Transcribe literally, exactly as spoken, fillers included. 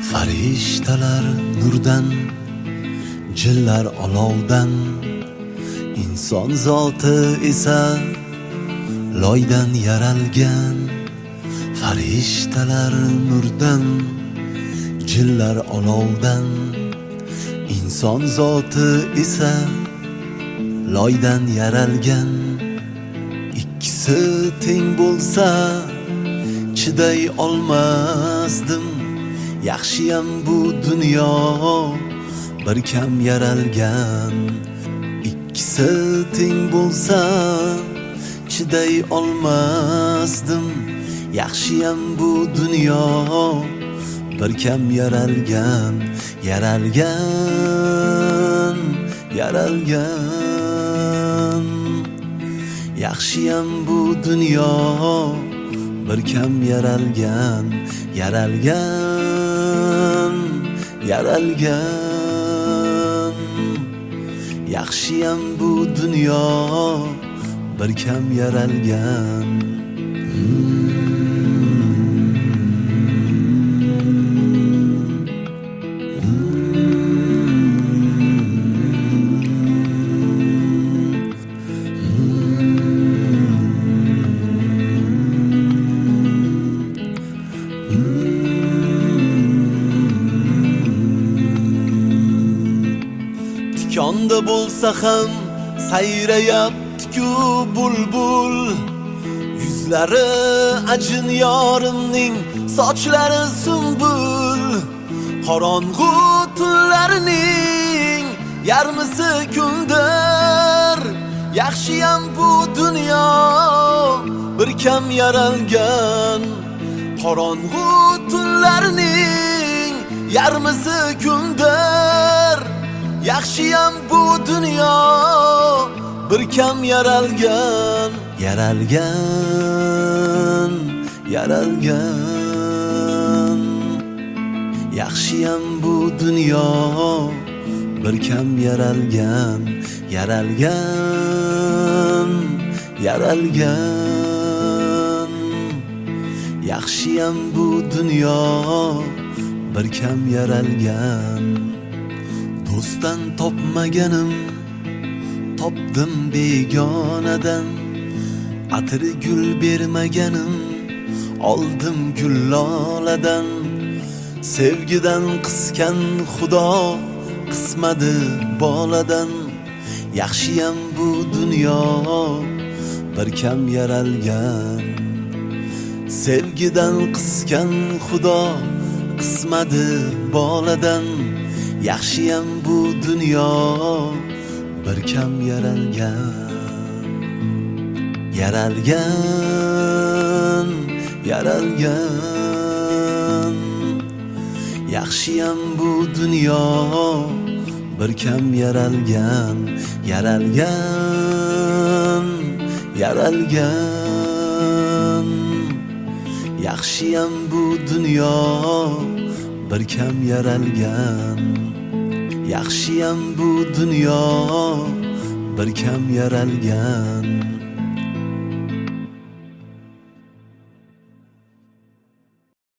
Farishtalar nurdan, jinlar olovdan, inson zoti esa loydan yaralgan. Farishtalar nurdan, jinlar olovdan, inson zoti esa loydan yaralgan. Ikkisi teng bo'lsa chiday olmasdim, yaxshiyam bu dunyo bir kam yaralgan. Ikkisi teng bo'lsa chiday olmasdim, yaxshiyam bu dunyo bir kam yaralgan. Yaralgan, yaralgan, yaxshiyam bu dunyo bir kam yaralgan. Yaralgan, yaralgan, yaxshiyam bu dunyo bir kam yaralgan. Tikonda bo'lsa ham sayrayapti-ku bulbul, yuzlari ajin yorimning, sochlari sumbul. Qorong'u tunlarning yarmisi kundir, yaxshiyam bu dunyo bir kam yaralgan. Qorong'u tunlarning yarmisi kundir, yaxshiyam bu dunyo bir kam yaralgan. Yaralgan, yaralgan, yaxshiyam bu dunyo bir kam yaralgan. Yaralgan, yaralgan, yaxshiyam bu dunyo bir kam yaralgan. Do'stdan topmaganim topdim begonadan, atri gul bermaganim oldim gulloladan. Sevgidan qisgan Xudo qismadi boladan, yaxshiyam bu dunyo bir kam yaralgan. Sevgidan qisgan Xudo qismadi boladan, yaxshiyam bu dunyo bir kam yaralgan. Yaralgan, yaralgan, yaxshiyam bu dunyo bir kam yaralgan. Yaralgan, yaralgan, yaxshiyam bu dunyo bir kam yaralgan. Yaxshiyam bu dunyo bir kam yaralgan.